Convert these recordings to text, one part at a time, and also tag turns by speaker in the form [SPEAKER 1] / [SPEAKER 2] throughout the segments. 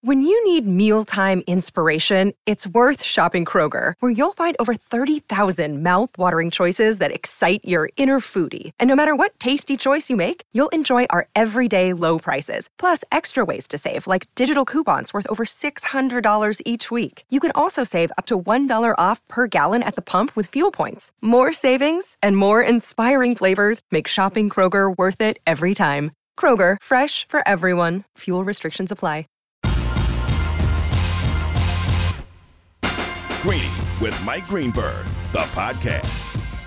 [SPEAKER 1] When you need mealtime inspiration, it's worth shopping Kroger, where you'll find over 30,000 mouth-watering choices that excite your inner foodie. And no matter what tasty choice you make, you'll enjoy our everyday low prices, plus extra ways to save, like digital coupons worth over $600 each week. You can also save up to $1 off per gallon at the pump with fuel points. More savings and more inspiring flavors make shopping Kroger worth it every time. Kroger, fresh for everyone. Fuel restrictions apply.
[SPEAKER 2] Greeny with Mike Greenberg, the podcast.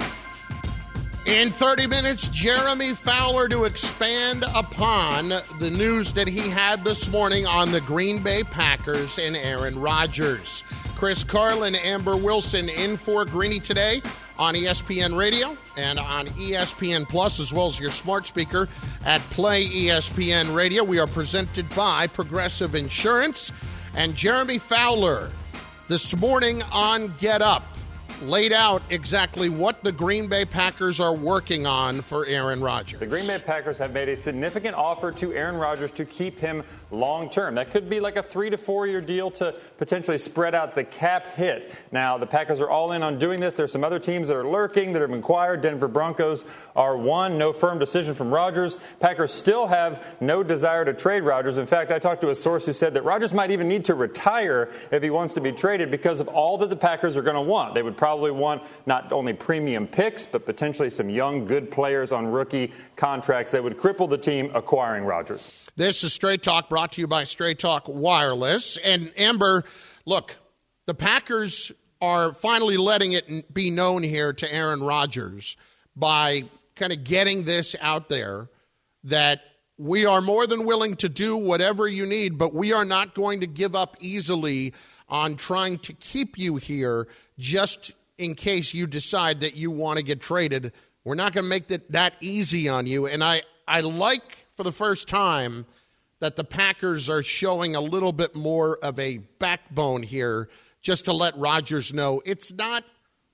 [SPEAKER 3] In 30 minutes, Jeremy Fowler to expand upon the news that he had this morning on the Green Bay Packers and Aaron Rodgers. Chris Carlin, Amber Wilson in for Greeny today on ESPN Radio and on ESPN Plus, as well as your smart speaker at Play ESPN Radio. We are presented by Progressive Insurance. And Jeremy Fowler, this morning on Get Up, laid out exactly what the Green Bay Packers are working on for Aaron Rodgers.
[SPEAKER 4] The Green Bay Packers have made a significant offer to Aaron Rodgers to keep him long-term. That could be like a 3 to 4 year deal to potentially spread out the cap hit. Now, the Packers are all in on doing this. There's some other teams that are lurking, that have inquired. Denver Broncos are one. No firm decision from Rodgers. Packers still have no desire to trade Rodgers. In fact, I talked to a source who said that Rodgers might even need to retire if he wants to be traded because of all that the Packers are going to want. They would probably want not only premium picks, but potentially some young, good players on rookie contracts that would cripple the team acquiring Rodgers.
[SPEAKER 3] This is Straight Talk, brought to you by Straight Talk Wireless. And Amber, look, the Packers are finally letting it be known here to Aaron Rodgers by kind of getting this out there that we are more than willing to do whatever you need, but we are not going to give up easily on trying to keep you here just in case you decide that you want to get traded. We're not going to make that easy on you. And I like, for the first time, that the Packers are showing a little bit more of a backbone here just to let Rodgers know it's not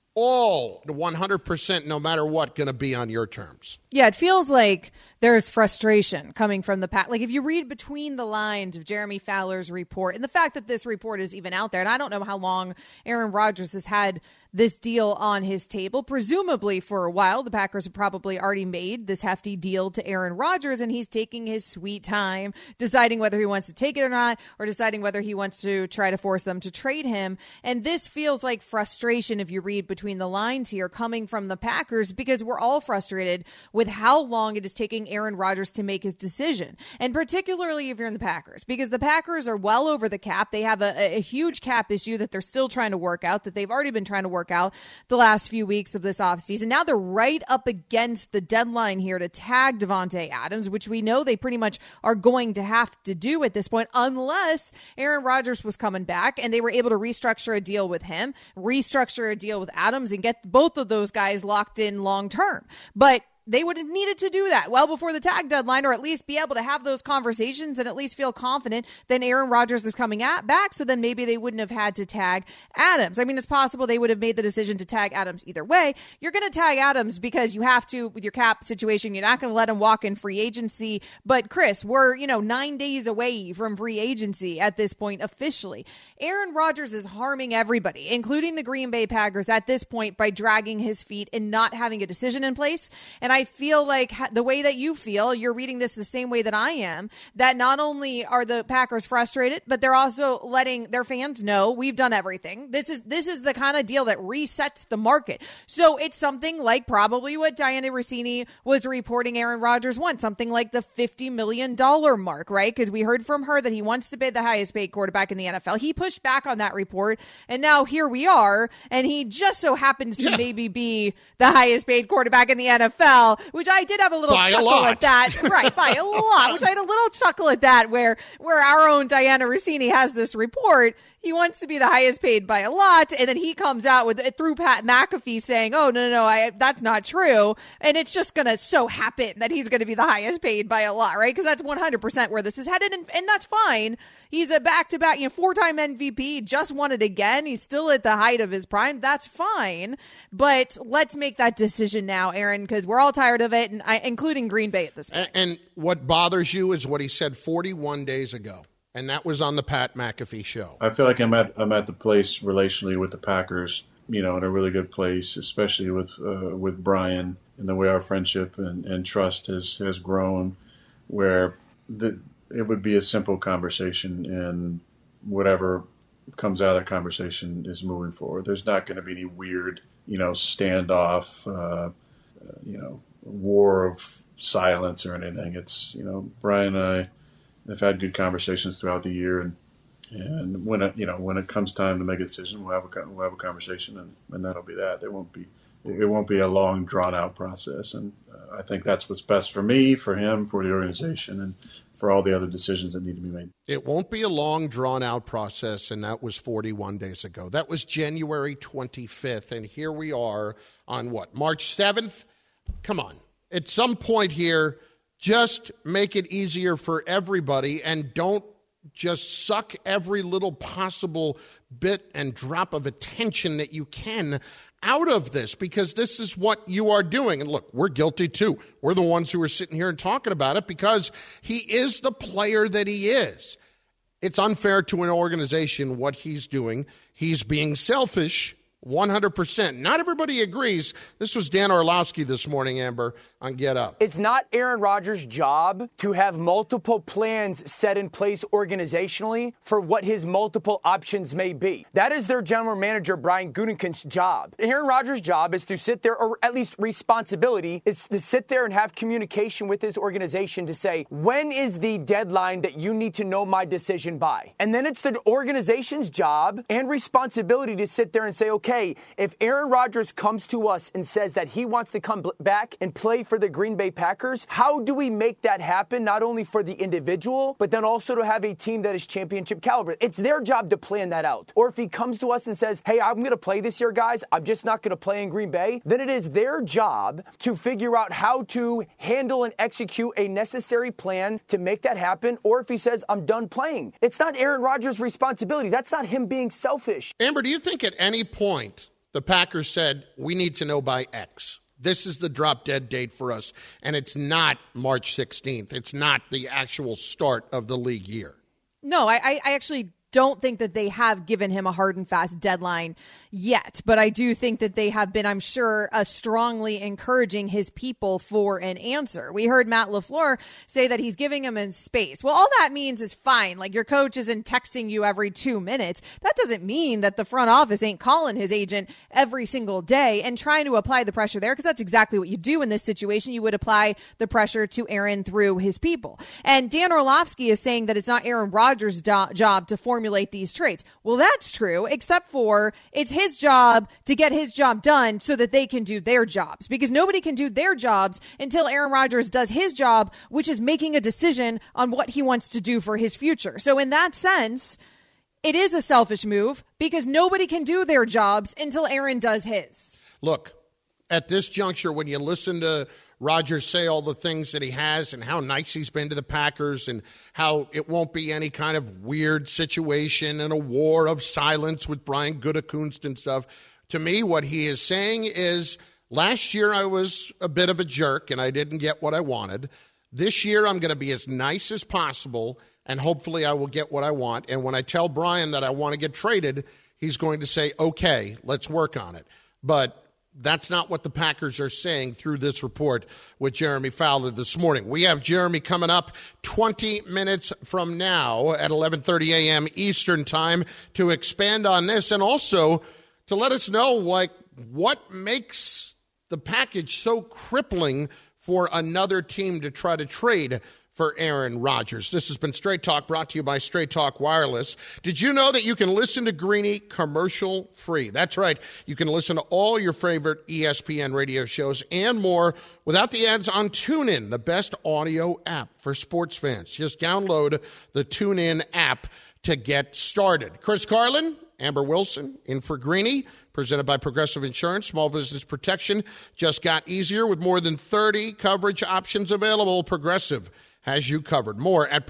[SPEAKER 3] all 100%, no matter what, going to be on your terms.
[SPEAKER 5] Yeah, it feels like there's frustration coming from the Pack. Like, if you read between the lines of Jeremy Fowler's report, and the fact that this report is even out there, and I don't know how long Aaron Rodgers has had this deal on his table. Presumably for a while, the Packers have probably already made this hefty deal to Aaron Rodgers, and he's taking his sweet time deciding whether he wants to take it or not, or deciding whether he wants to try to force them to trade him. And this feels like frustration, if you read between the lines here, coming from the Packers, because we're all frustrated with how long it is taking Aaron Rodgers to make his decision. And particularly if you're in the Packers, because the Packers are well over the cap. They have a huge cap issue that they're still trying to work out, that they've already been trying to work out the last few weeks of this offseason. Now they're right up against the deadline here to tag Davante Adams, which we know they pretty much are going to have to do at this point, unless Aaron Rodgers was coming back and they were able to restructure a deal with him, restructure a deal with Adams, and get both of those guys locked in long term. But they would have needed to do that well before the tag deadline, or at least be able to have those conversations and at least feel confident that Aaron Rodgers is coming back. So then maybe they wouldn't have had to tag Adams. I mean, it's possible they would have made the decision to tag Adams either way. You're going to tag Adams because you have to with your cap situation. You're not going to let him walk in free agency. But Chris, we're 9 days away from free agency at this point officially. Aaron Rodgers is harming everybody, including the Green Bay Packers at this point, by dragging his feet and not having a decision in place. And I feel like the way that you feel, you're reading this the same way that I am, that not only are the Packers frustrated, but they're also letting their fans know we've done everything. This is the kind of deal that resets the market. So it's something like probably what Diana Rossini was reporting Aaron Rodgers wants, something like the $50 million mark, right? Because we heard from her that he wants to be the highest paid quarterback in the NFL. He pushed back on that report, and now here we are, and he just so happens to maybe be the highest paid quarterback in the NFL, which I did have a little chuckle at that. Right, by a lot, which I had a little chuckle at that, where our own Diana Rossini has this report. He wants to be the highest paid by a lot, and then he comes out with it through Pat McAfee saying, oh, no, that's not true, and it's just going to so happen that he's going to be the highest paid by a lot, right? Because that's 100% where this is headed, and that's fine. He's a back-to-back, four-time MVP, just won it again. He's still at the height of his prime. That's fine, but let's make that decision now, Aaron, because we're all tired of it, and including Green Bay at this point.
[SPEAKER 3] And what bothers you is what he said 41 days ago. And that was on the Pat McAfee show.
[SPEAKER 6] I feel like I'm at the place relationally with the Packers, in a really good place, especially with Brian and the way our friendship and trust has grown, where it would be a simple conversation, and whatever comes out of that conversation is moving forward. There's not going to be any weird, standoff, war of silence or anything. It's, Brian and I have had good conversations throughout the year, and when it comes time to make a decision, we'll have a conversation, and that'll be that. It won't be a long, drawn out process, and I think that's what's best for me, for him, for the organization, and for all the other decisions that need to be made.
[SPEAKER 3] It won't be a long, drawn out process, and that was 41 days ago. That was January 25th, and here we are on March 7th? Come on. At some point here, just make it easier for everybody, and don't just suck every little possible bit and drop of attention that you can out of this, because this is what you are doing. And look, we're guilty too. We're the ones who are sitting here and talking about it because he is the player that he is. It's unfair to an organization what he's doing. He's being selfish 100%. Not everybody agrees. This was Dan Orlovsky this morning, Amber, on Get Up.
[SPEAKER 7] It's not Aaron Rodgers' job to have multiple plans set in place organizationally for what his multiple options may be. That is their general manager, Brian Gutekunst's job. Aaron Rodgers' job is to sit there, or at least responsibility, is to sit there and have communication with his organization to say, when is the deadline that you need to know my decision by? And then it's the organization's job and responsibility to sit there and say, okay, if Aaron Rodgers comes to us and says that he wants to come back and play for the Green Bay Packers, how do we make that happen, not only for the individual, but then also to have a team that is championship caliber? It's their job to plan that out. Or if he comes to us and says, hey, I'm going to play this year, guys, I'm just not going to play in Green Bay, then it is their job to figure out how to handle and execute a necessary plan to make that happen. Or if he says, I'm done playing, it's not Aaron Rodgers' responsibility. That's not him being selfish.
[SPEAKER 3] Amber, do you think at any point the Packers said, we need to know by X? This is the drop-dead date for us, and it's not March 16th. It's not the actual start of the league year.
[SPEAKER 5] No, I actually don't think that they have given him a hard and fast deadline yet, but I do think that they have been, I'm sure, strongly encouraging his people for an answer. We heard Matt LaFleur say that he's giving him in space. Well, all that means is fine. Like, your coach isn't texting you every 2 minutes. That doesn't mean that the front office ain't calling his agent every single day and trying to apply the pressure there, because that's exactly what you do in this situation. You would apply the pressure to Aaron through his people. And Dan Orlovsky is saying that it's not Aaron Rodgers' job to formulate these traits. Well, that's true, except for it's his job to get his job done so that they can do their jobs, because nobody can do their jobs until Aaron Rodgers does his job, which is making a decision on what he wants to do for his future. So in that sense, it is a selfish move because nobody can do their jobs until Aaron does his.
[SPEAKER 3] Look, at this juncture, when you listen to Rodgers say all the things that he has and how nice he's been to the Packers and how it won't be any kind of weird situation and a war of silence with Brian Gutekunst and stuff, to me, what he is saying is, last year I was a bit of a jerk and I didn't get what I wanted. This year I'm going to be as nice as possible and hopefully I will get what I want. And when I tell Brian that I want to get traded, he's going to say, okay, let's work on it. But that's not what the Packers are saying through this report with Jeremy Fowler this morning. We have Jeremy coming up 20 minutes from now at 11:30 a.m. Eastern time to expand on this and also to let us know, like, what makes the package so crippling for another team to try to trade for Aaron Rodgers. This has been Straight Talk, brought to you by Straight Talk Wireless. Did you know that you can listen to Greeny commercial free? That's right. You can listen to all your favorite ESPN radio shows and more without the ads on TuneIn, the best audio app for sports fans. Just download the TuneIn app to get started. Chris Carlin, Amber Wilson, in for Greeny, presented by Progressive Insurance. Small business protection just got easier with more than 30 coverage options available. Progressive has you covered. More at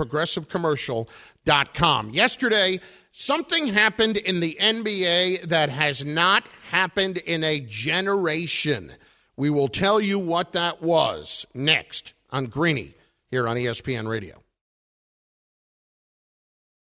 [SPEAKER 3] progressivecommercial.com. Yesterday, something happened in the NBA that has not happened in a generation. We will tell you what that was next on Greeny here on ESPN Radio.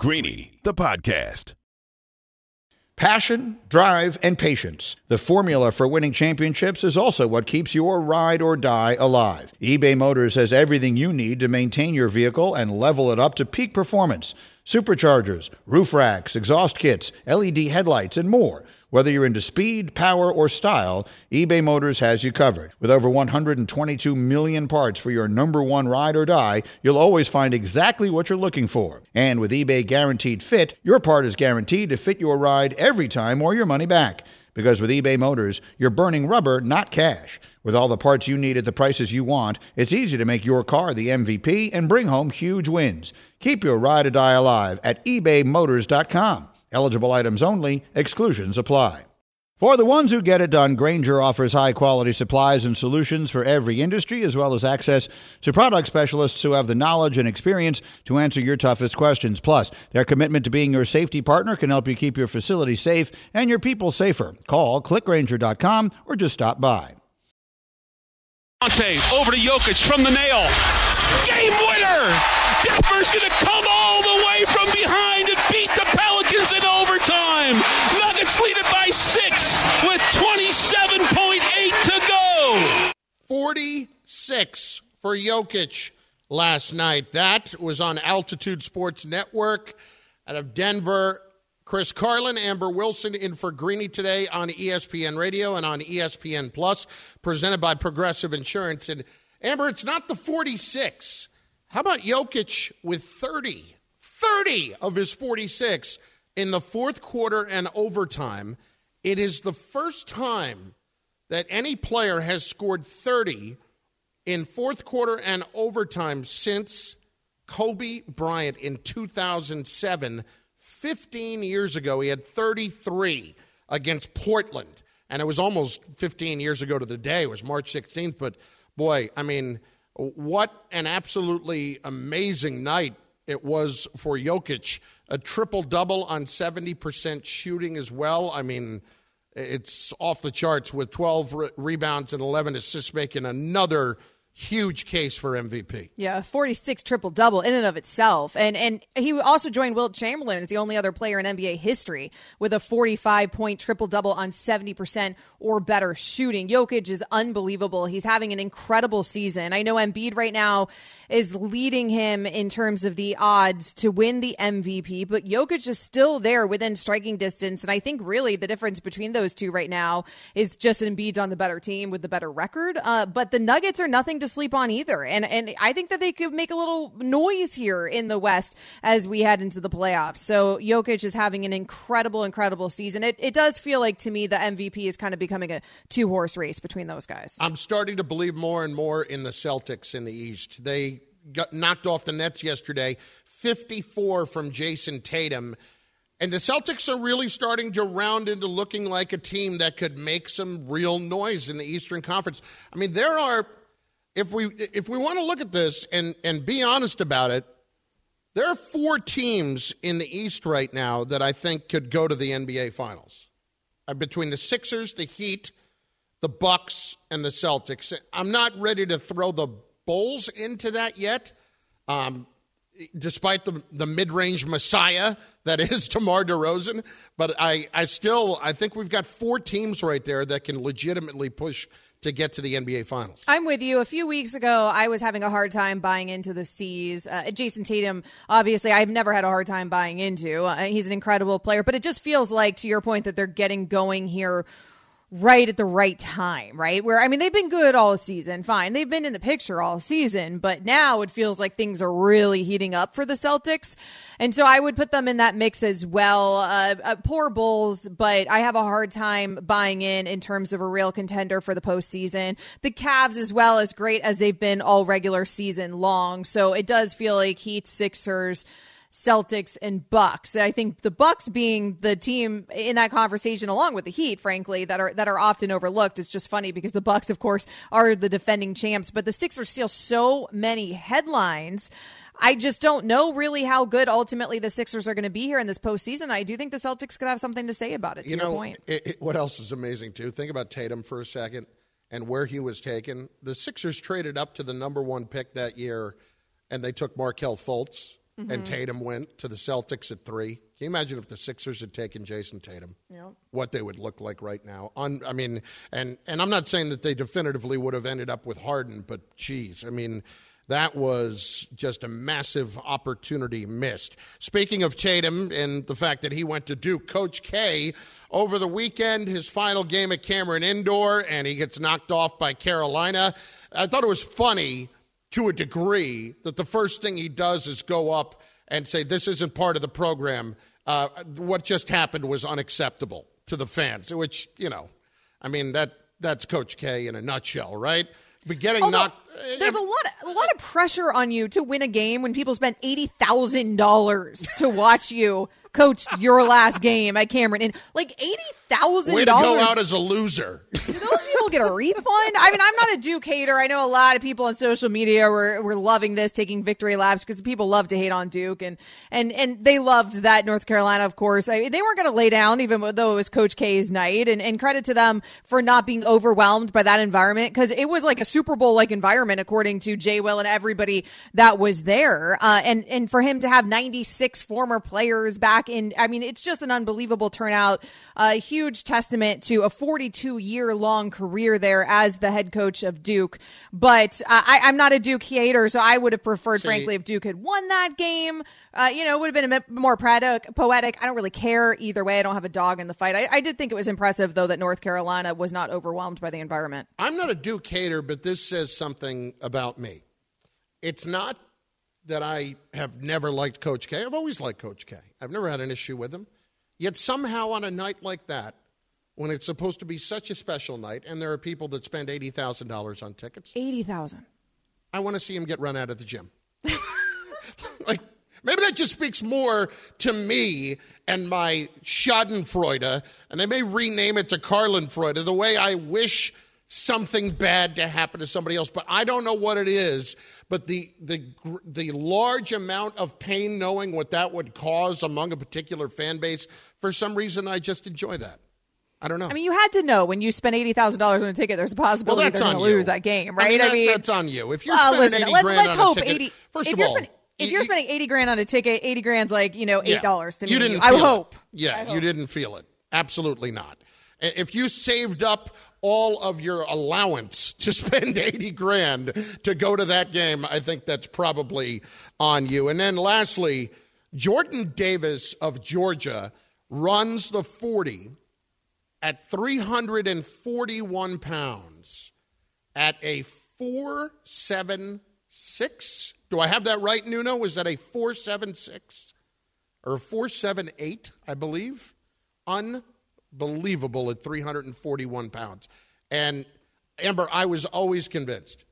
[SPEAKER 2] Greeny, the podcast.
[SPEAKER 8] Passion, drive, and patience. The formula for winning championships is also what keeps your ride or die alive. eBay Motors has everything you need to maintain your vehicle and level it up to peak performance. Superchargers, roof racks, exhaust kits, LED headlights, and more. Whether you're into speed, power, or style, eBay Motors has you covered. With over 122 million parts for your number one ride or die, you'll always find exactly what you're looking for. And with eBay Guaranteed Fit, your part is guaranteed to fit your ride every time or your money back. Because with eBay Motors, you're burning rubber, not cash. With all the parts you need at the prices you want, it's easy to make your car the MVP and bring home huge wins. Keep your ride or die alive at ebaymotors.com. Eligible items only. Exclusions apply. For the ones who get it done, Grainger offers high-quality supplies and solutions for every industry, as well as access to product specialists who have the knowledge and experience to answer your toughest questions. Plus, their commitment to being your safety partner can help you keep your facility safe and your people safer. Call, clickgrainger.com, or just stop by.
[SPEAKER 9] Over to Jokic from the nail. Game winner! Denver's going to come all the way from behind and beat the Pelicans in overtime. Nuggets lead it by 6 with 27.8 to go.
[SPEAKER 3] 46 for Jokic last night. That was on Altitude Sports Network out of Denver. Chris Carlin, Amber Wilson in for Greeny today on ESPN Radio and on ESPN Plus, presented by Progressive Insurance. And Amber, it's not the 46. How about Jokic with 30? 30 of his 46 in the fourth quarter and overtime. It is the first time that any player has scored 30 in fourth quarter and overtime since Kobe Bryant in 2007. 15 years ago, he had 33 against Portland. And it was almost 15 years ago to the day. It was March 16th. But, boy, I mean, what an absolutely amazing night it was for Jokic. A triple-double on 70% shooting as well. I mean, it's off the charts with 12 rebounds and 11 assists, making another huge case for MVP.
[SPEAKER 5] Yeah, 46 triple-double in and of itself. And he also joined Wilt Chamberlain as the only other player in NBA history with a 45-point triple-double on 70% or better shooting. Jokic is unbelievable. He's having an incredible season. I know Embiid right now is leading him in terms of the odds to win the MVP, but Jokic is still there within striking distance. And I think really the difference between those two right now is just Embiid's on the better team with the better record. But the Nuggets are nothing to sleep on either. And I think that they could make a little noise here in the West as we head into the playoffs. So Jokic is having an incredible season. It does feel like to me the MVP is kind of becoming a two-horse race between those guys.
[SPEAKER 3] I'm starting to believe more and more in the Celtics in the East. They got knocked off the Nets yesterday, 54 from Jason Tatum. And the Celtics are really starting to round into looking like a team that could make some real noise in the Eastern Conference. I mean, there are, if we want to look at this and be honest about it, there are 4 teams in the East right now that I think could go to the NBA Finals. Between the Sixers, the Heat, the Bucks, and the Celtics. I'm not ready to throw the Bulls into that yet, despite the mid-range messiah that is DeMar DeRozan. But I think we've got 4 teams right there that can legitimately push to get to the NBA Finals.
[SPEAKER 5] I'm with you. A few weeks ago, I was having a hard time buying into the C's. Jason Tatum, obviously, I've never had a hard time buying into. He's an incredible player, but it just feels like, to your point, that they're getting going here right at the right time, right? Where, I mean, they've been good all season, fine. They've been in the picture all season, but now it feels like things are really heating up for the Celtics. And so I would put them in that mix as well. Poor Bulls, but I have a hard time buying in terms of a real contender for the postseason. The Cavs as well, as great as they've been all regular season long. So it does feel like Heat, Sixers, Celtics, and Bucks. I think the Bucks being the team in that conversation, along with the Heat, frankly, that are often overlooked. It's just funny because the Bucks, of course, are the defending champs, but the Sixers steal so many headlines. I just don't know really how good ultimately the Sixers are going to be here in this postseason. I do think the Celtics could have something to say about it, to your point.
[SPEAKER 3] What else is amazing, too? Think about Tatum for a second and where he was taken. The Sixers traded up to the number 1 pick that year, and they took Markelle Fultz. and Tatum went to the Celtics at 3. Can you imagine if the Sixers had taken Jason Tatum?
[SPEAKER 5] Yep.
[SPEAKER 3] What they would look like right now. And I'm not saying that they definitively would have ended up with Harden, but geez, I mean, that was just a massive opportunity missed. Speaking of Tatum and the fact that he went to Duke, Coach K, over the weekend, his final game at Cameron Indoor, and he gets knocked off by Carolina. I thought it was funny to a degree that the first thing he does is go up and say, this isn't part of the program. What just happened was unacceptable to the fans, which, I mean, that's Coach K in a nutshell, right? But getting knocked.
[SPEAKER 5] There's a lot of pressure on you to win a game when people spend $80,000 to watch you coach your last game at Cameron. And like $80,000.
[SPEAKER 3] Way to go out as a loser.
[SPEAKER 5] Do those people get a refund? I mean, I'm not a Duke hater. I know a lot of people on social media were loving this, taking victory laps, because people love to hate on Duke. And they loved that North Carolina, of course. They weren't going to lay down, even though it was Coach K's night. And credit to them for not being overwhelmed by that environment, because it was like a Super Bowl-like environment, according to Jay Will and everybody that was there. And for him to have 96 former players back in, I mean, it's just an unbelievable turnout. A huge testament to a 42-year-long career there as the head coach of Duke. But I'm not a Duke hater, so I would have preferred, frankly, if Duke had won that game. It would have been a bit more poetic. I don't really care either way. I don't have a dog in the fight. I did think it was impressive, though, that North Carolina was not overwhelmed by the environment.
[SPEAKER 3] I'm not a Duke hater, but this says something about me. It's not that I have never liked Coach K. I've always liked Coach K. I've never had an issue with him. Yet somehow on a night like that, when it's supposed to be such a special night, and there are people that spend $80,000 on tickets.
[SPEAKER 5] $80,000.
[SPEAKER 3] I want to see him get run out of the gym. Like, maybe that just speaks more to me and my Schadenfreude, and they may rename it to Carlinfreude, the way I wish something bad to happen to somebody else. But I don't know what it is, but the large amount of pain knowing what that would cause among a particular fan base, for some reason I just enjoy that. I don't know.
[SPEAKER 5] I mean, you had to know when you spend $80,000 on a ticket, there's a possibility they're going to lose that game, right?
[SPEAKER 3] I mean, that's on you. If you're spending $80,000 on a ticket, first of all,
[SPEAKER 5] if you're spending $80,000 on a ticket, $80,000's like, $8 to me.
[SPEAKER 3] You didn't
[SPEAKER 5] I
[SPEAKER 3] feel
[SPEAKER 5] hope.
[SPEAKER 3] It. Yeah, you didn't feel it. Absolutely not. If you saved up all of your allowance to spend $80,000 to go to that game, I think that's probably on you. And then lastly, Jordan Davis of Georgia runs the 40 at 341 pounds at a 4.76. Do I have that right, Nuno? Is that a 4.76 or 4.78, I believe? Unbelievable at 341 pounds. And, Amber, I was always convinced.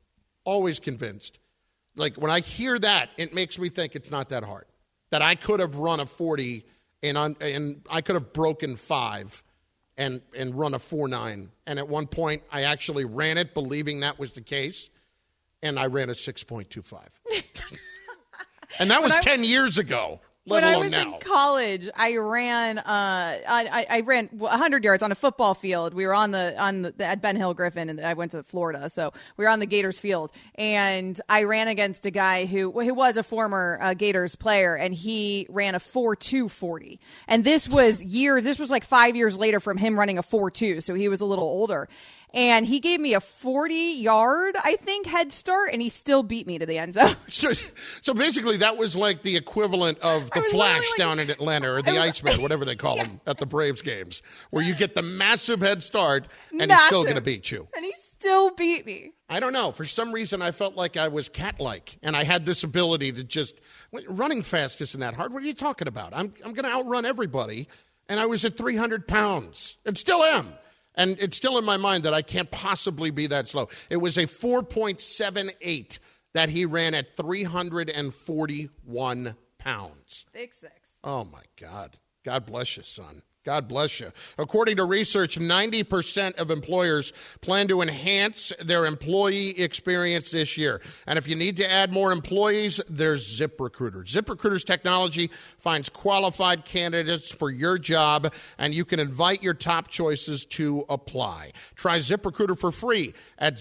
[SPEAKER 3] Like, when I hear that, it makes me think it's not that hard. That I could have run a 40 and I could have broken 5 and run a 4.9. And at one point, I actually ran it believing that was the case, and I ran a 6.25. And that was 10 years ago.
[SPEAKER 5] When I was in college, I ran I ran 100 yards on a football field. We were at Ben Hill Griffin, and I went to Florida, so we were on the Gators field. And I ran against a guy who was a former Gators player, and he ran a 4.2 40. And this was like 5 years later from him running a 4.2, so he was a little older. And he gave me a 40-yard, I think, head start, and he still beat me to the end zone.
[SPEAKER 3] So basically, that was like the equivalent of the Flash down in Atlanta, or the Iceman, whatever they call him, at the Braves games, where you get the massive head start, and he's still going to beat you.
[SPEAKER 5] And he still beat me.
[SPEAKER 3] I don't know. For some reason, I felt like I was cat-like, and I had this ability to just – running fast isn't that hard. What are you talking about? I'm going to outrun everybody, and I was at 300 pounds, and still am. And it's still in my mind that I can't possibly be that slow. It was a 4.78 that he ran at 341 pounds.
[SPEAKER 5] 6'6".
[SPEAKER 3] Oh, my God. God bless you, son. God bless you. According to research, 90% of employers plan to enhance their employee experience this year. And if you need to add more employees, there's ZipRecruiter. ZipRecruiter's technology finds qualified candidates for your job, and you can invite your top choices to apply. Try ZipRecruiter for free at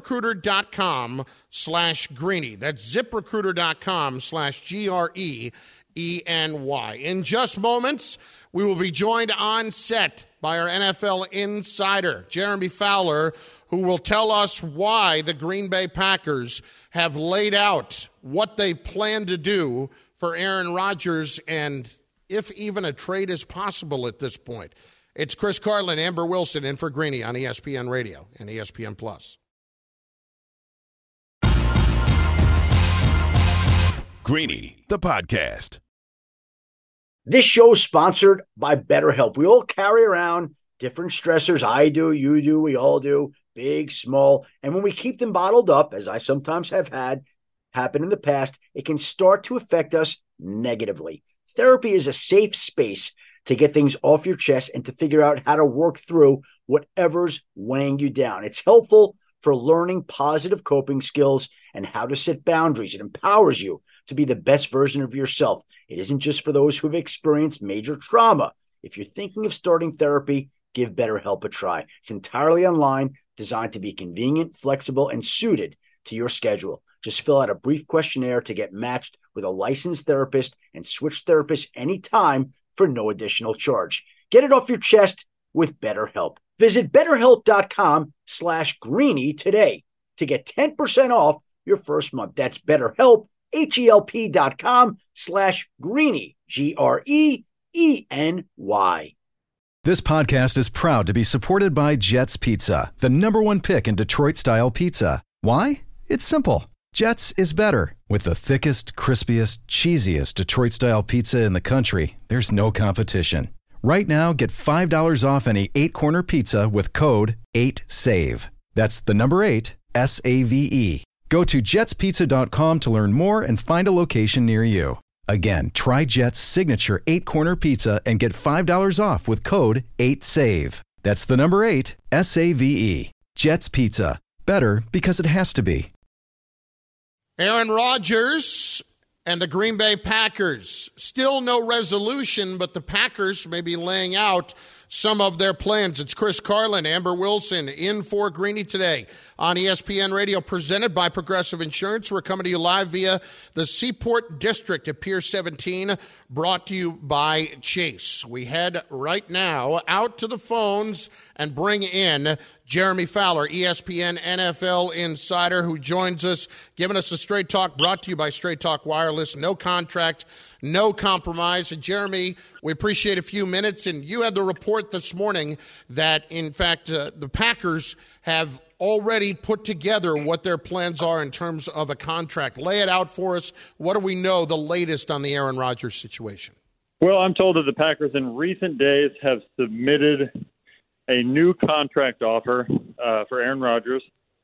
[SPEAKER 3] ZipRecruiter.com/Greeny. That's ZipRecruiter.com/GREENY. In just moments, we will be joined on set by our NFL insider, Jeremy Fowler, who will tell us why the Green Bay Packers have laid out what they plan to do for Aaron Rodgers and if even a trade is possible at this point. It's Chris Carlin, Amber Wilson, in for Greeny on ESPN Radio and ESPN Plus.
[SPEAKER 2] Greeny, the podcast.
[SPEAKER 10] This show is sponsored by BetterHelp. We all carry around different stressors. I do, you do, we all do, big, small. And when we keep them bottled up, as I sometimes have had happen in the past, it can start to affect us negatively. Therapy is a safe space to get things off your chest and to figure out how to work through whatever's weighing you down. It's helpful for learning positive coping skills and how to set boundaries. It empowers you to be the best version of yourself. It isn't just for those who've experienced major trauma. If you're thinking of starting therapy, give BetterHelp a try. It's entirely online, designed to be convenient, flexible, and suited to your schedule. Just fill out a brief questionnaire to get matched with a licensed therapist and switch therapists anytime for no additional charge. Get it off your chest with BetterHelp. Visit BetterHelp.com/Greeny today to get 10% off your first month. That's BetterHelp, HELP.com/Greeny, GREENY.
[SPEAKER 11] This podcast is proud to be supported by Jets Pizza, the #1 pick in Detroit-style pizza. Why? It's simple. Jets is better. With the thickest, crispiest, cheesiest Detroit-style pizza in the country, there's no competition. Right now, get $5 off any 8-corner pizza with code 8SAVE. That's the number 8, SAVE. Go to jetspizza.com to learn more and find a location near you. Again, try Jet's signature 8-corner pizza and get $5 off with code 8SAVE. That's the number 8, SAVE. Jet's Pizza. Better because it has to be.
[SPEAKER 3] Aaron Rodgers and the Green Bay Packers. Still no resolution, but the Packers may be laying out some of their plans. It's Chris Carlin, Amber Wilson, in for Greeny today on ESPN Radio, presented by Progressive Insurance. We're coming to you live via the Seaport District at Pier 17, brought to you by Chase. We head right now out to the phones and bring in Jeremy Fowler, ESPN NFL insider, who joins us, giving us a straight talk, brought to you by Straight Talk Wireless. No contract, no compromise. And Jeremy, we appreciate a few minutes. And you had the report this morning that, in fact, the Packers have already put together what their plans are in terms of a contract. Lay it out for us. What do we know the latest on the Aaron Rodgers situation?
[SPEAKER 4] Well, I'm told that the Packers in recent days have submitted a new contract offer for Aaron Rodgers.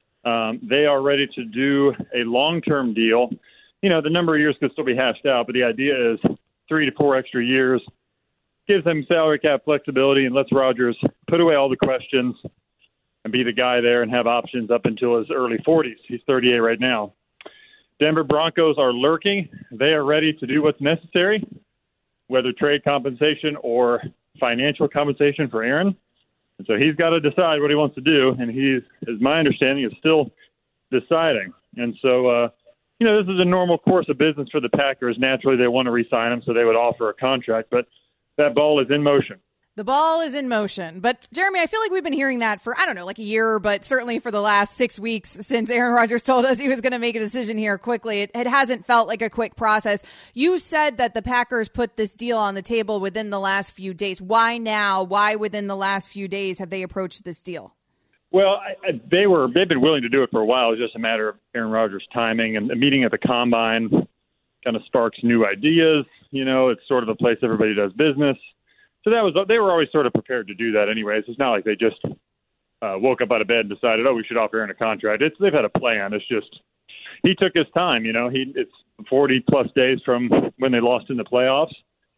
[SPEAKER 4] They are ready to do a long-term deal. You know, the number of years could still be hashed out, but the idea is 3 to 4 extra years, gives them salary cap flexibility, and lets Rodgers put away all the questions and be the guy there and have options up until his early 40s. He's 38 right now. Denver Broncos are lurking. They are ready to do what's necessary, whether trade compensation or financial compensation for Aaron. And so he's got to decide what he wants to do, and he's, as my understanding, is still deciding. And so, you know, this is a normal course of business for the Packers. Naturally, they want to re-sign him, so they would offer a contract, but that ball is in motion.
[SPEAKER 5] The ball is in motion. But, Jeremy, I feel like we've been hearing that for, I don't know, like a year, but certainly for the last 6 weeks since Aaron Rodgers told us he was going to make a decision here quickly. It hasn't felt like a quick process. You said that the Packers put this deal on the table within the last few days. Why now? Why within the last few days have they approached this deal?
[SPEAKER 4] Well, they've been willing to do it for a while. It's just a matter of Aaron Rodgers' timing, and the meeting at the Combine kind of sparks new ideas. You know, it's sort of a place everybody does business. So they were always sort of prepared to do that anyways. It's not like they just woke up out of bed and decided, we should offer Aaron a contract. They've had a plan. It's just he took his time. You know, it's 40-plus days from when they lost in the playoffs.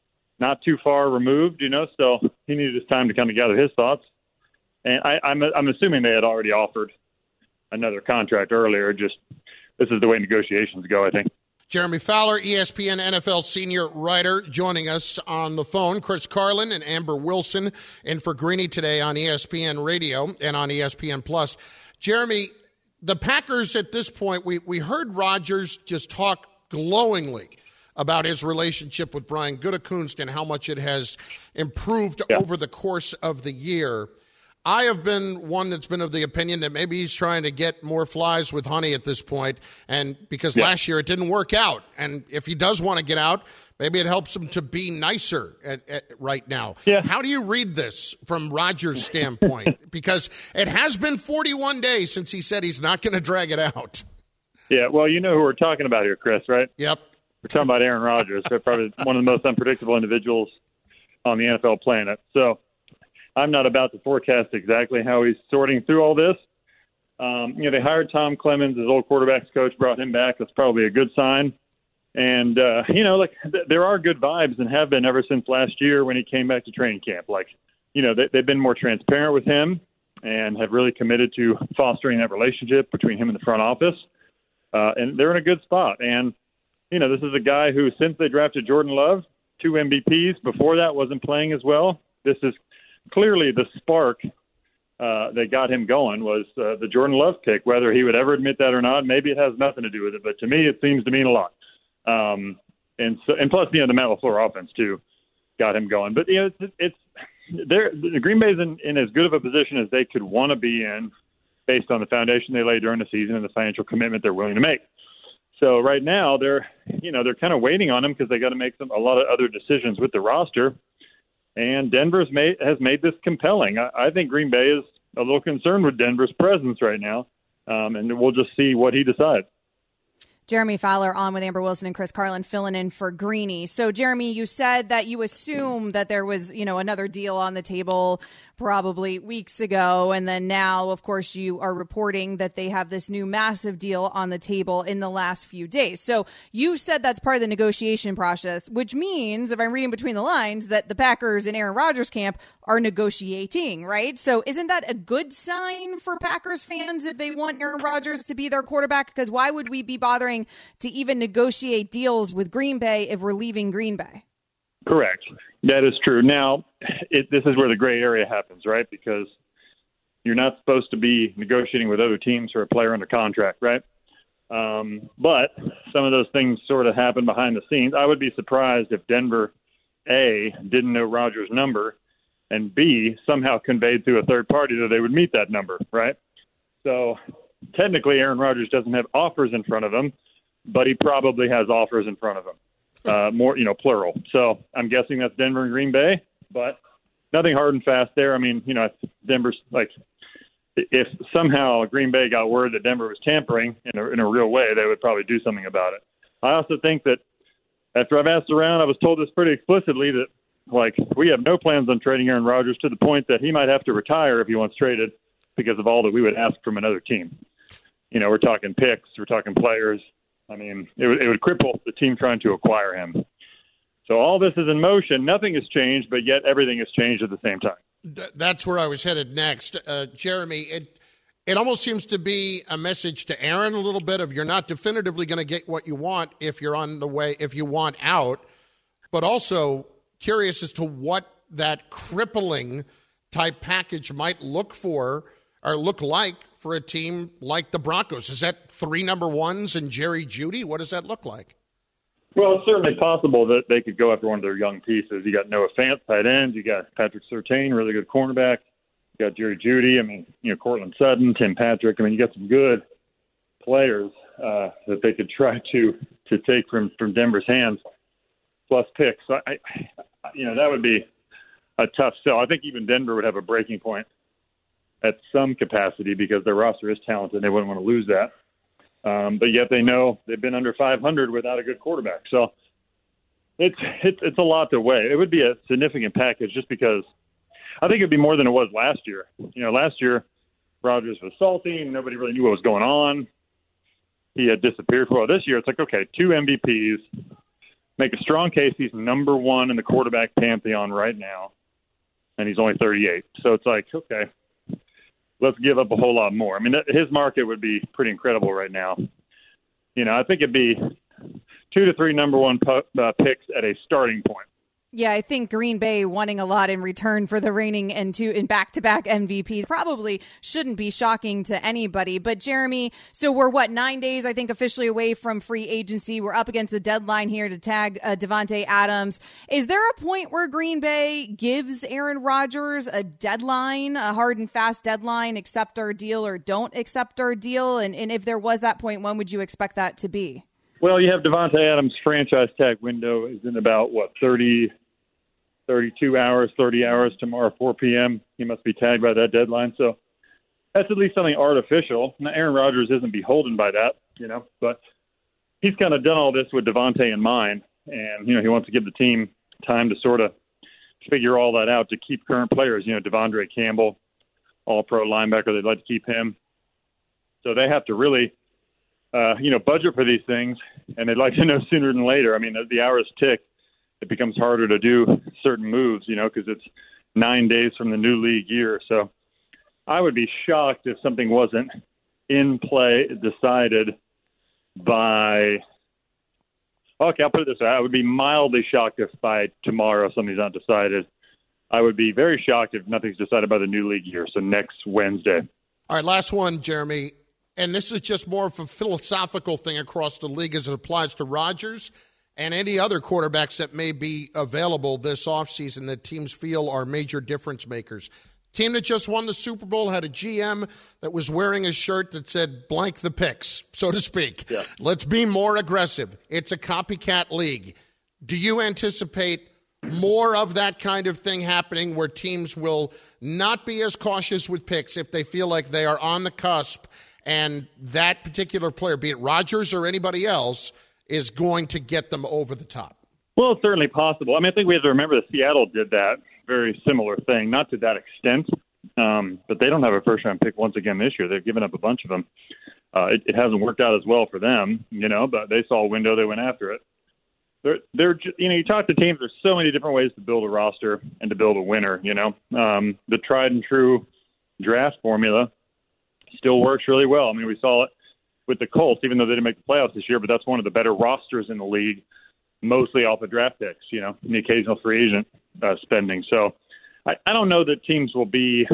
[SPEAKER 4] not too far removed, so he needed his time to kind of gather his thoughts. And I'm assuming they had already offered another contract earlier. Just this is the way negotiations go, I think.
[SPEAKER 3] Jeremy Fowler, ESPN NFL senior writer, joining us on the phone. Chris Carlin and Amber Wilson in for Greeny today on ESPN Radio and on ESPN+. Jeremy, the Packers at this point, we heard Rodgers just talk glowingly about his relationship with Brian Gutekunst and how much it has improved over the course of the year. I have been one that's been of the opinion that maybe he's trying to get more flies with honey at this point, and because last year it didn't work out. And if he does want to get out, maybe it helps him to be nicer at right now.
[SPEAKER 4] Yeah.
[SPEAKER 3] How do you read this from Rodgers' standpoint? Because it has been 41 days since he said he's not going to drag it out.
[SPEAKER 4] Yeah, well, you know who we're talking about here, Chris, right?
[SPEAKER 3] Yep.
[SPEAKER 4] We're talking about Aaron Rodgers, probably one of the most unpredictable individuals on the NFL planet. So I'm not about to forecast exactly how he's sorting through all this. They hired Tom Clemens, his old quarterbacks coach, brought him back. That's probably a good sign. And, there are good vibes and have been ever since last year when he came back to training camp. They've been more transparent with him and have really committed to fostering that relationship between him and the front office. And they're in a good spot. And, this is a guy who, since they drafted Jordan Love, 2 MVPs, before that wasn't playing as well. This is clearly the spark that got him going was the Jordan Love pick. Whether he would ever admit that or not, maybe it has nothing to do with it. But to me, it seems to mean a lot. And plus, the Matt LaFleur offense too got him going. But the Green Bay's in as good of a position as they could want to be in, based on the foundation they laid during the season and the financial commitment they're willing to make. So right now they're kind of waiting on him because they got to make a lot of other decisions with the roster. And Denver has made this compelling. I think Green Bay is a little concerned with Denver's presence right now, and we'll just see what he decides.
[SPEAKER 5] Jeremy Fowler on with Amber Wilson and Chris Carlin filling in for Greeny. So, Jeremy, you said that you assume that there was, another deal on the table probably weeks ago. And then now, of course, you are reporting that they have this new massive deal on the table in the last few days. So you said that's part of the negotiation process, which means, if I'm reading between the lines, that the Packers and Aaron Rodgers camp are negotiating, right? So isn't that a good sign for Packers fans if they want Aaron Rodgers to be their quarterback? Because why would we be bothering to even negotiate deals with Green Bay if we're leaving Green Bay?
[SPEAKER 4] Correct. That is true. Now, this is where the gray area happens, right? Because you're not supposed to be negotiating with other teams for a player under contract, right? But some of those things sort of happen behind the scenes. I would be surprised if Denver, A, didn't know Rodgers' number, and B, somehow conveyed through a third party that they would meet that number, right? So technically Aaron Rodgers doesn't have offers in front of him, but he probably has offers in front of him. More, plural. So I'm guessing that's Denver and Green Bay, but nothing hard and fast there. I mean, Denver's if somehow Green Bay got word that Denver was tampering in a real way, they would probably do something about it. I also think that after I've asked around, I was told this pretty explicitly that, we have no plans on trading Aaron Rodgers to the point that he might have to retire if he wants traded because of all that we would ask from another team. We're talking picks, we're talking players. I mean, it would cripple the team trying to acquire him. So all this is in motion. Nothing has changed, but yet everything has changed at the same time.
[SPEAKER 3] That's where I was headed next. Jeremy, it almost seems to be a message to Aaron a little bit of you're not definitively going to get what you want if you're on the way, if you want out, but also curious as to what that crippling type package might look like for a team like the Broncos. Is that 3 number ones and Jerry Jeudy? What does that look like?
[SPEAKER 4] Well, it's certainly possible that they could go after one of their young pieces. You got Noah Fant, tight end. You got Patrick Surtain, really good cornerback. You got Jerry Jeudy. I mean, Cortland Sutton, Tim Patrick. I mean, you got some good players that they could try to take from Denver's hands, plus picks. So that would be a tough sell. I think even Denver would have a breaking point at some capacity because their roster is talented. They wouldn't want to lose that. But yet they know they've been under 500 without a good quarterback. So it's a lot to weigh. It would be a significant package just because I think it'd be more than it was last year. Last year Rodgers was salty and nobody really knew what was going on. He had disappeared for a while. This year it's like, okay, 2 MVPs, make a strong case he's number one in the quarterback pantheon right now, and he's only 38. So it's like, okay, let's give up a whole lot more. I mean, his market would be pretty incredible right now. You know, I think it'd be 2 to 3 number one picks at a starting point.
[SPEAKER 5] Yeah, I think Green Bay wanting a lot in return for the reigning and back-to-back MVPs probably shouldn't be shocking to anybody. But Jeremy, so we're 9 days, I think, officially away from free agency. We're up against the deadline here to tag Davante Adams. Is there a point where Green Bay gives Aaron Rodgers a deadline, a hard and fast deadline, accept our deal or don't accept our deal? And if there was that point, when would you expect that to be?
[SPEAKER 4] Well, you have Davante Adams' franchise tag window is in about, 32 hours, 30 hours tomorrow, 4 p.m. He must be tagged by that deadline. So that's at least something artificial. Now, Aaron Rodgers isn't beholden by that, but he's kind of done all this with Davante in mind. And, he wants to give the team time to sort of figure all that out to keep current players. Devondre Campbell, all-pro linebacker, they'd like to keep him. So they have to really, budget for these things, and they'd like to know sooner than later. I mean, as the hours tick, it becomes harder to do certain moves, because it's 9 days from the new league year. So I would be shocked if something wasn't in play, decided by – okay, I'll put it this way. I would be mildly shocked if by tomorrow something's not decided. I would be very shocked if nothing's decided by the new league year, so next Wednesday.
[SPEAKER 3] All right, last one, Jeremy. And this is just more of a philosophical thing across the league as it applies to Rodgers and any other quarterbacks that may be available this offseason that teams feel are major difference makers. Team that just won the Super Bowl had a GM that was wearing a shirt that said blank the picks, so to speak. Yeah. Let's be more aggressive. It's a copycat league. Do you anticipate more of that kind of thing happening where teams will not be as cautious with picks if they feel like they are on the cusp and that particular player, be it Rodgers or anybody else, is going to get them over the top?
[SPEAKER 4] Well, it's certainly possible. I mean, I think we have to remember that Seattle did that very similar thing, not to that extent, but they don't have a first-round pick once again this year. They've given up a bunch of them. It hasn't worked out as well for them, but they saw a window, they went after it. You talk to teams, there's so many different ways to build a roster and to build a winner, The tried and true draft formula still works really well. I mean, we saw it with the Colts, even though they didn't make the playoffs this year, but that's one of the better rosters in the league, mostly off of draft picks, and the occasional free agent spending. So I don't know that teams won't be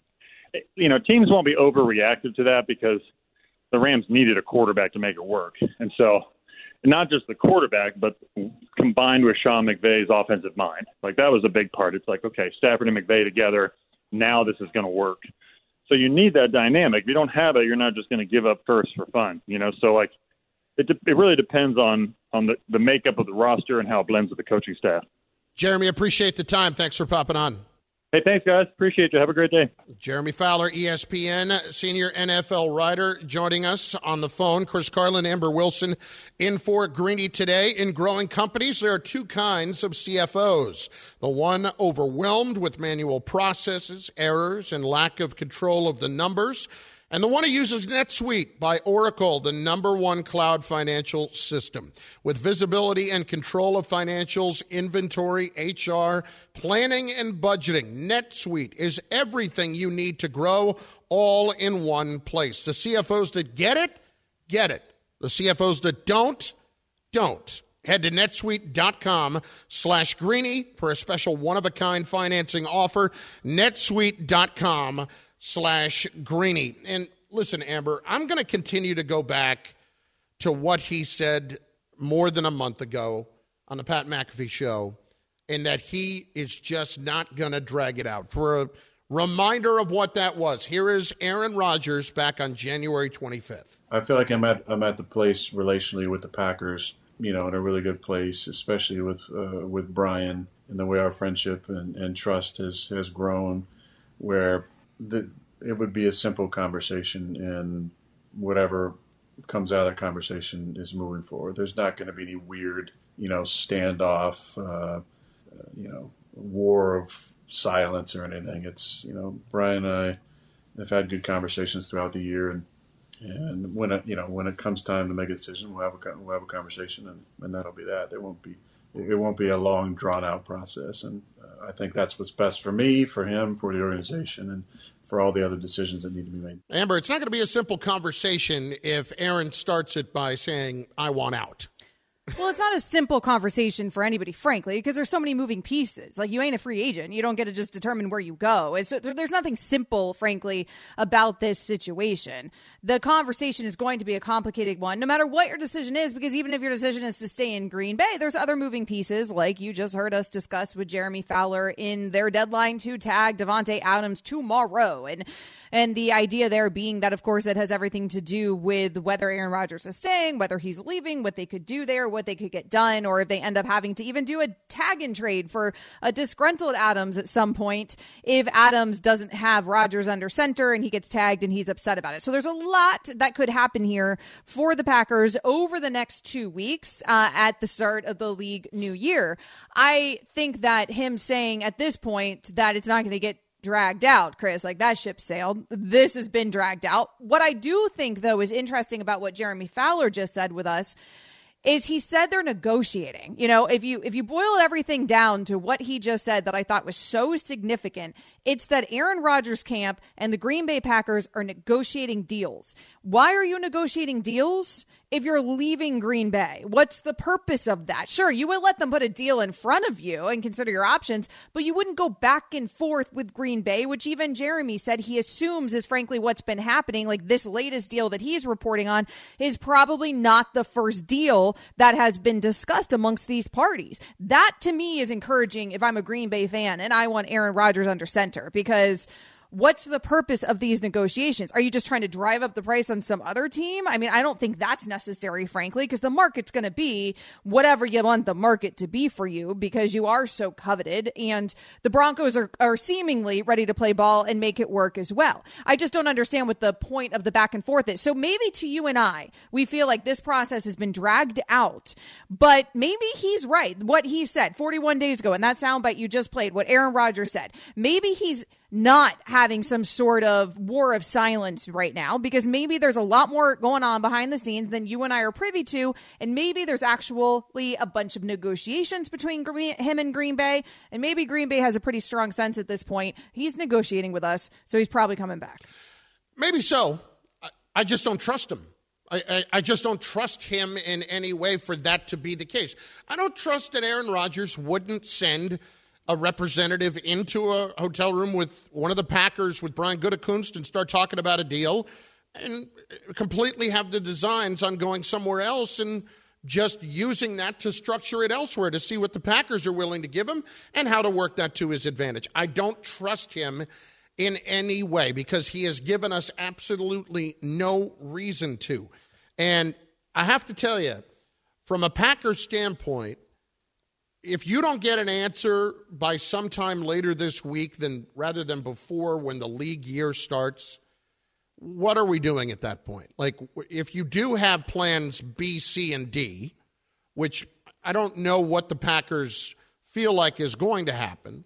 [SPEAKER 4] overreactive to that because the Rams needed a quarterback to make it work. And so not just the quarterback, but combined with Sean McVay's offensive mind. Like, that was a big part. It's like, okay, Stafford and McVay together, now this is going to work. So you need that dynamic. If you don't have it, you're not just going to give up first for fun, So, like, it really depends on the makeup of the roster and how it blends with the coaching staff.
[SPEAKER 3] Jeremy, appreciate the time. Thanks for popping on.
[SPEAKER 4] Hey, thanks, guys. Appreciate you. Have a great day.
[SPEAKER 3] Jeremy Fowler, ESPN, senior NFL writer, joining us on the phone. Chris Carlin, Amber Wilson, in for Greeny today. In growing companies, there are two kinds of CFOs. The one overwhelmed with manual processes, errors, and lack of control of the numbers. And the one who uses NetSuite by Oracle, the #1 cloud financial system. With visibility and control of financials, inventory, HR, planning, and budgeting, NetSuite is everything you need to grow all in one place. The CFOs that get it, get it. The CFOs that don't. Head to netsuite.com/Greeny for a special one-of-a-kind financing offer. netsuite.com/Greeny. And listen, Amber, I'm going to continue to go back to what he said more than a month ago on the Pat McAfee show, and that he is just not going to drag it out. For a reminder of what that was, here is Aaron Rodgers back on January 25th.
[SPEAKER 6] I feel like I'm at the place relationally with the Packers, in a really good place, especially with Brian and the way our friendship and trust has grown, where it would be a simple conversation, and whatever comes out of that conversation is moving forward. There's not going to be any weird, standoff, war of silence or anything. It's, Brian and I have had good conversations throughout the year, And when it comes time to make a decision, we'll have a conversation, and that'll be that. It won't be a long, drawn out process. And I think that's what's best for me, for him, for the organization, and for all the other decisions that need to be made.
[SPEAKER 3] Amber, it's not going to be a simple conversation if Aaron starts it by saying, I want out.
[SPEAKER 5] Well, it's not a simple conversation for anybody, frankly, because there's so many moving pieces. Like, you ain't a free agent. You don't get to just determine where you go. There's nothing simple, frankly, about this situation. The conversation is going to be a complicated one, no matter what your decision is, because even if your decision is to stay in Green Bay, there's other moving pieces, like you just heard us discuss with Jeremy Fowler in their deadline to tag Davante Adams tomorrow. And the idea there being that, of course, it has everything to do with whether Aaron Rodgers is staying, whether he's leaving, what they could do there, what they could get done, or if they end up having to even do a tag and trade for a disgruntled Adams at some point if Adams doesn't have Rodgers under center and he gets tagged and he's upset about it. So there's a lot that could happen here for the Packers over the next 2 weeks at the start of the league new year. I think that him saying at this point that it's not going to get dragged out, Chris, like that ship sailed. This has been dragged out. What I do think, though, is interesting about what Jeremy Fowler just said with us is he said they're negotiating. You know, if you boil everything down to what he just said that I thought was so significant, it's that Aaron Rodgers' camp and the Green Bay Packers are negotiating deals. Why are you negotiating deals if you're leaving Green Bay? What's the purpose of that? Sure, you would let them put a deal in front of you and consider your options, but you wouldn't go back and forth with Green Bay, which even Jeremy said he assumes is frankly what's been happening. Like, this latest deal that he's reporting on is probably not the first deal that has been discussed amongst these parties. That, to me, is encouraging if I'm a Green Bay fan and I want Aaron Rodgers under center, because what's the purpose of these negotiations? Are you just trying to drive up the price on some other team? I mean, I don't think that's necessary, frankly, because the market's going to be whatever you want the market to be for you because you are so coveted. And the Broncos are seemingly ready to play ball and make it work as well. I just don't understand what the point of the back and forth is. So maybe to you and I, we feel like this process has been dragged out, but maybe he's right. What he said 41 days ago, and that soundbite you just played, what Aaron Rodgers said, maybe he's not having some sort of war of silence right now, because maybe there's a lot more going on behind the scenes than you and I are privy to. And maybe there's actually a bunch of negotiations between him and Green Bay. And maybe Green Bay has a pretty strong sense at this point. He's negotiating with us, so he's probably coming back.
[SPEAKER 3] Maybe so. I just don't trust him. I just don't trust him in any way for that to be the case. I don't trust that Aaron Rodgers wouldn't send a representative into a hotel room with one of the Packers with Brian Gutekunst and start talking about a deal and completely have the designs on going somewhere else and just using that to structure it elsewhere to see what the Packers are willing to give him and how to work that to his advantage. I don't trust him in any way because he has given us absolutely no reason to. And I have to tell you, from a Packers standpoint, if you don't get an answer by sometime later this week rather than before when the league year starts, what are we doing at that point? Like, if you do have plans B, C, and D, which I don't know what the Packers feel like is going to happen,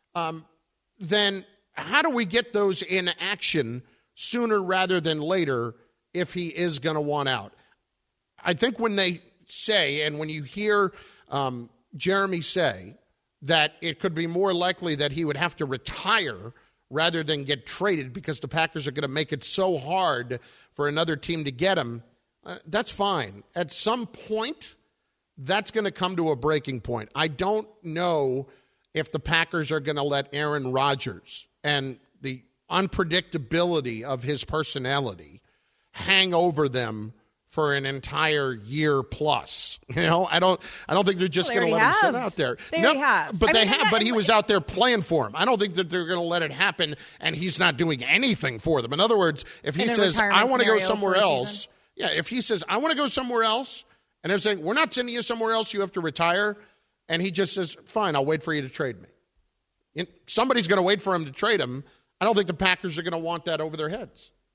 [SPEAKER 3] then how do we get those in action sooner rather than later if he is going to want out? I think when they say, and when you hear Jeremy say that it could be more likely that he would have to retire rather than get traded because the Packers are going to make it so hard for another team to get him, that's fine. At some point, that's going to come to a breaking point. I don't know if the Packers are going to let Aaron Rodgers and the unpredictability of his personality hang over them for an entire year plus. You know, I don't think they're just going to let him sit out there.
[SPEAKER 5] They have.
[SPEAKER 3] But they have, but he was out there playing for him. I don't think that they're going to let it happen and he's not doing anything for them. In other words, if he says, I want to go somewhere else, if he says, I want to go somewhere else, and they're saying, we're not sending you somewhere else, you have to retire, and he just says, fine, I'll wait for you to trade me. Somebody's going to wait for him to trade him. I don't think the Packers are going to want that over their heads.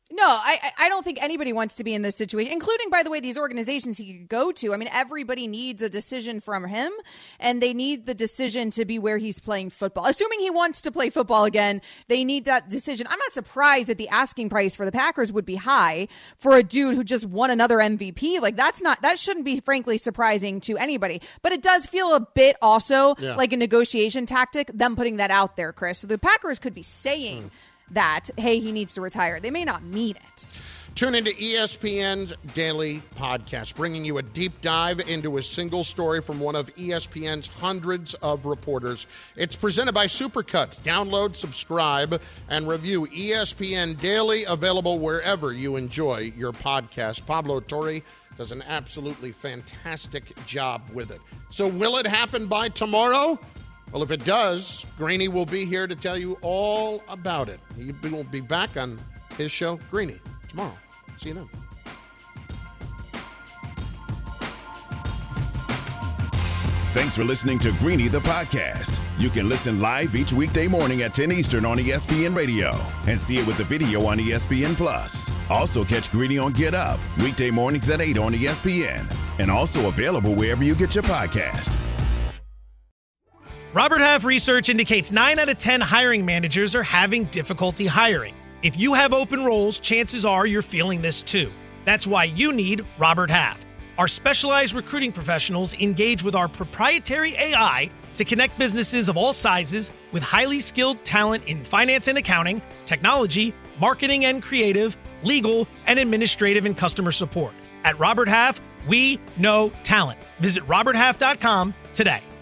[SPEAKER 5] No, I don't think anybody wants to be in this situation, including, by the way, these organizations he could go to. I mean, everybody needs a decision from him, and they need the decision to be where he's playing football. Assuming he wants to play football again, they need that decision. I'm not surprised that the asking price for the Packers would be high for a dude who just won another MVP. Like, that shouldn't be, frankly, surprising to anybody. But it does feel a bit also like a negotiation tactic, them putting that out there, Chris. So the Packers could be saying that, hey, he needs to retire. They may not mean it.
[SPEAKER 3] Tune into ESPN's Daily Podcast, bringing you a deep dive into a single story from one of ESPN's hundreds of reporters. It's presented by Supercuts. Download, subscribe, and review ESPN Daily, available wherever you enjoy your podcast. Pablo Torre does an absolutely fantastic job with it. So will it happen by tomorrow? Well, if it does, Greeny will be here to tell you all about it. He will be back on his show, Greeny, tomorrow. See you then.
[SPEAKER 2] Thanks for listening to Greeny the podcast. You can listen live each weekday morning at 10 Eastern on ESPN Radio and see it with the video on ESPN Plus. Also catch Greeny on Get Up weekday mornings at 8 on ESPN, and also available wherever you get your podcast.
[SPEAKER 12] Robert Half research indicates 9 out of 10 hiring managers are having difficulty hiring. If you have open roles, chances are you're feeling this too. That's why you need Robert Half. Our specialized recruiting professionals engage with our proprietary AI to connect businesses of all sizes with highly skilled talent in finance and accounting, technology, marketing and creative, legal, and administrative and customer support. At Robert Half, we know talent. Visit roberthalf.com today.